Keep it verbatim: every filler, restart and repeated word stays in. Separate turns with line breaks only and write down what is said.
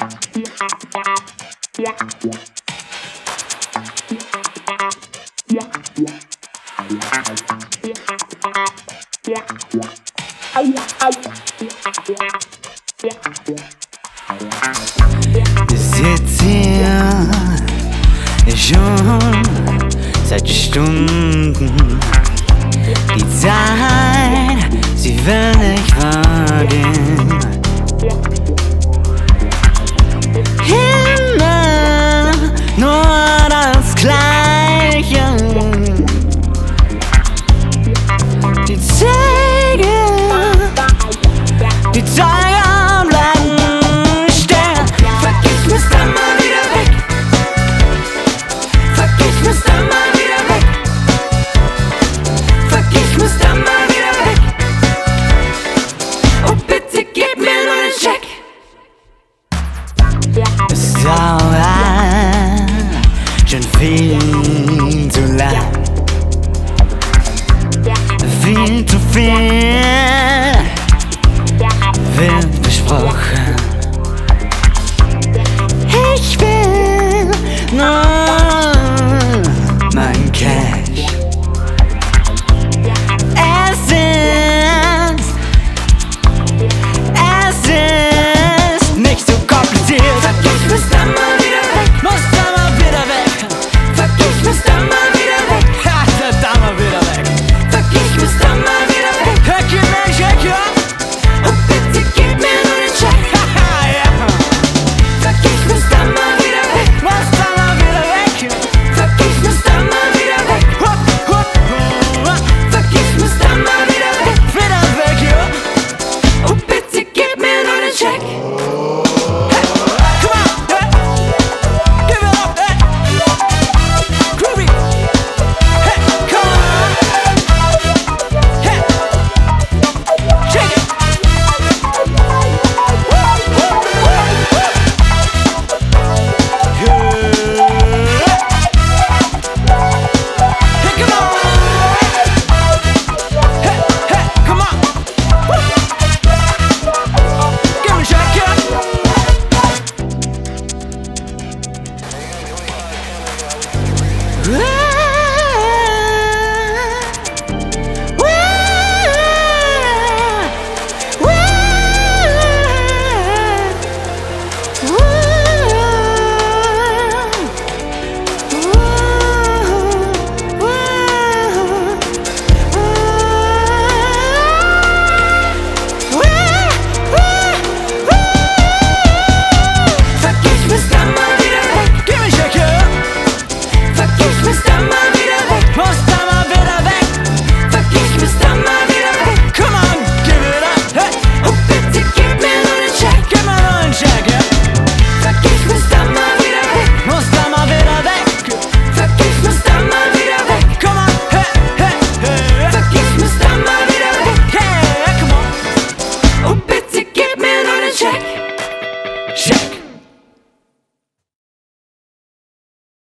Sitz hier schon seit Stunden. Die Zeit, sie will nicht vergehen. Immer nur das Gleiche. Die Zeiger, die Zeiger bleiben stehen. Fuck, ich muss dann mal wieder weg. Fuck, ich muss dann mal wieder weg. Fuck, ich muss dann mal wieder weg. Oh, bitte gib mir nur den Check. Es dauert schon viel zu lang. Viel zu viel wird besprochen.